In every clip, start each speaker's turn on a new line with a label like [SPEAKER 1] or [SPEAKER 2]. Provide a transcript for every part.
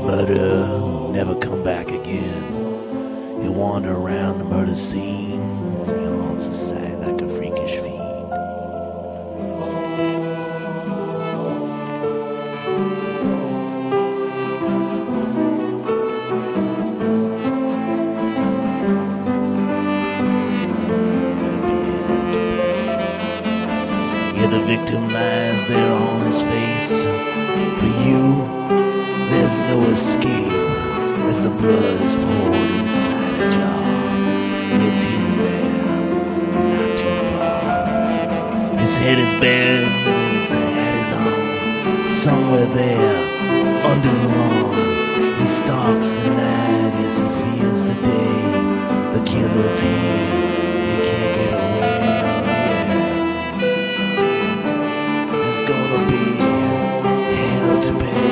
[SPEAKER 1] murder will never come back again. He'll wander around the murder scenes. He haunts the site like a freakish fiend. Yeah, the victim lies there on his face. For you, there's no escape as the blood is poured inside a jar. It's hidden there, not too far. His head is bare and his hat is on. Somewhere there, under the lawn, he stalks the night as he fears the day. The killer's here, he can't get away. There's gonna be hell to pay.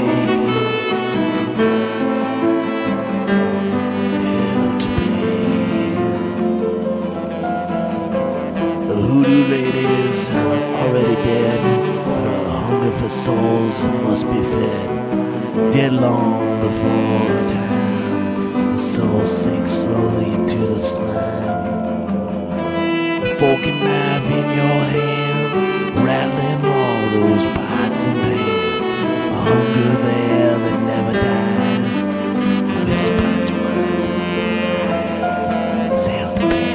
[SPEAKER 1] Voodoo lady's already dead, but her hunger for souls must be fed. Dead long before time, the soul sinks slowly into the slime. A fork and knife in your hands, rattling all those pots and pans. A hunger there that never dies, whispered words in your eyes. It's hell to pay.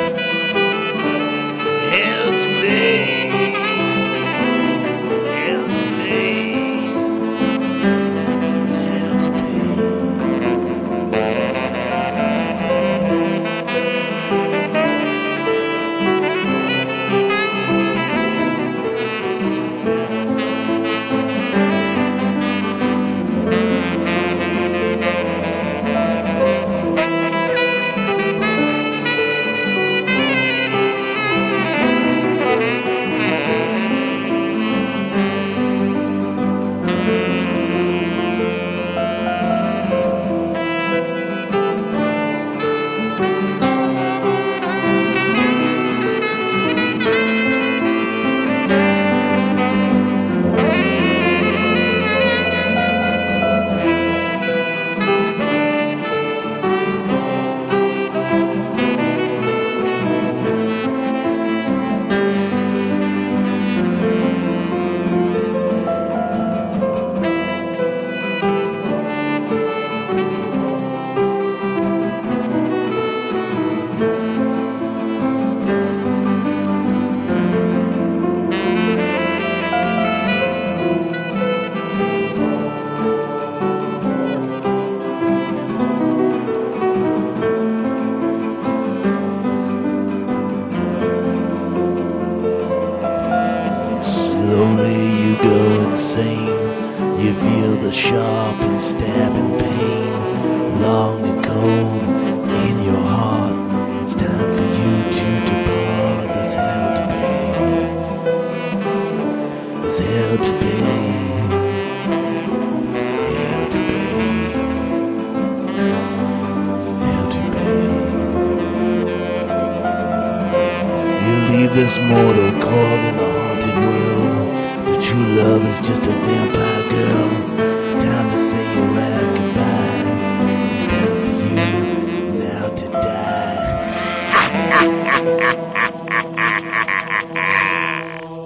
[SPEAKER 1] Slowly you go insane. You feel the sharp and stabbing pain, long and cold in your heart. It's time for you to depart. There's hell to pay. There's hell to pay. Hell to pay. Hell to pay. You leave this mortal coil in the haunted world. True love is just a vampire girl. Time to say your last goodbye. It's time for you now to die.